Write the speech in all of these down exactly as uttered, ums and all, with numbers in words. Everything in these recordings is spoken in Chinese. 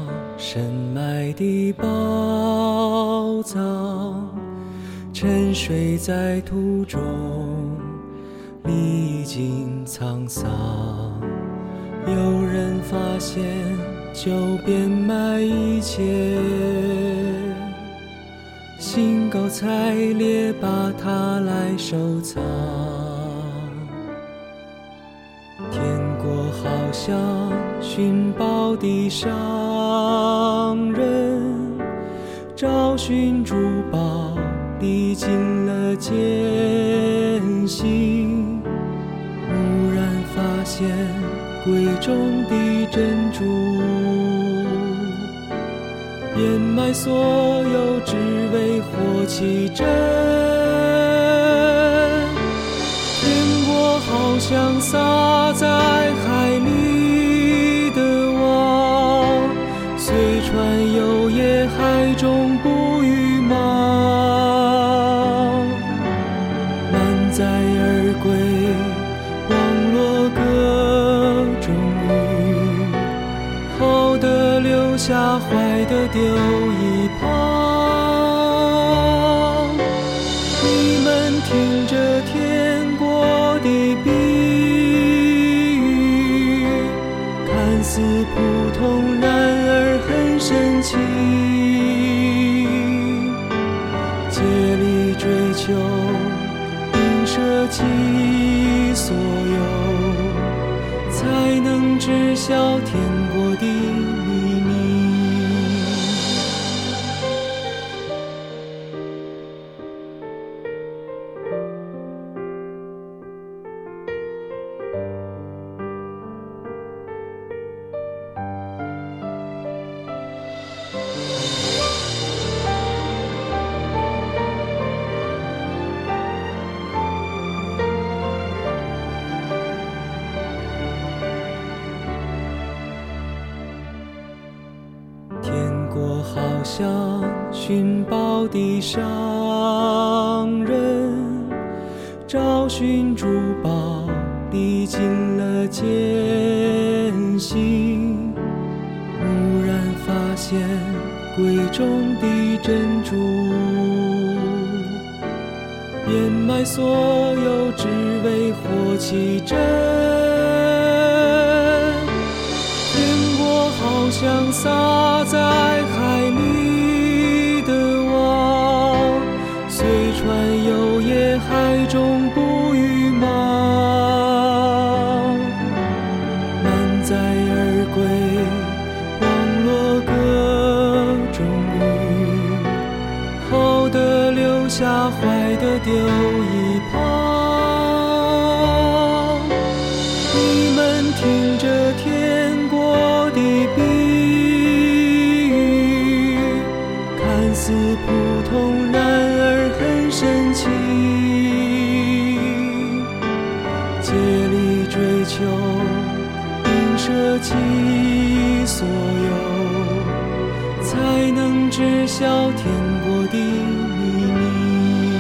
深埋的宝藏，沉睡在途中，历经沧桑。有人发现就变卖一切，兴高采烈把它来收藏。天国好像寻宝的商人，找寻珠宝历经了艰辛，蓦然发现贵重的珍珠，变卖所有只为获其真。天国好像撒在海里的网，随船游也海中不渔网，满载而归，网罗各种鱼，好的留下，坏的丢一旁。你们听着天国的比喻，看似普通，然而很神奇。竭力追求，并舍弃所有，才能知晓天国的秘密。天国好像寻宝的商人，找寻珠宝历经了艰辛，蓦然发现贵重的珍珠，变卖所有只为获其真。天国好像撒在海里的网，随船游也海中不渔网，满载而归，网罗各种鱼，好的留下，坏的丢一旁。你们听着天国的比喻，看似普通，然而很神奇。竭力追求，并舍弃所有，才能知晓天国的秘密。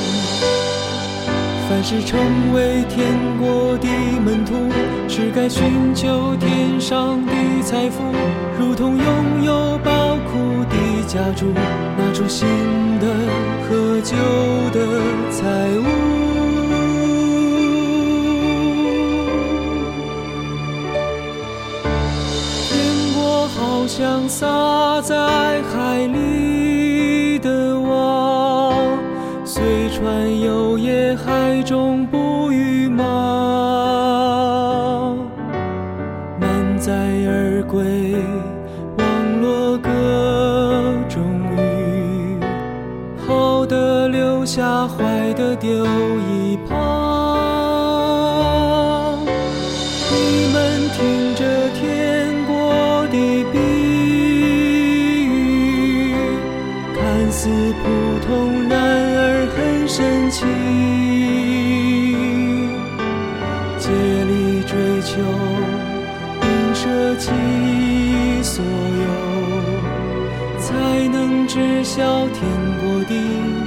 凡是成为天国的门徒，是该寻求天上的财富，如同拥有宝库的家主，拿出新的和旧的财物。天国好像撒在海里的网，随船游也海中不渔网，满载而归，网罗各种鱼，好的留下，坏的丢一旁。你们听着天国的比喻，看似普通，然而很神奇。竭力追求，并舍弃所有，才能知晓天国的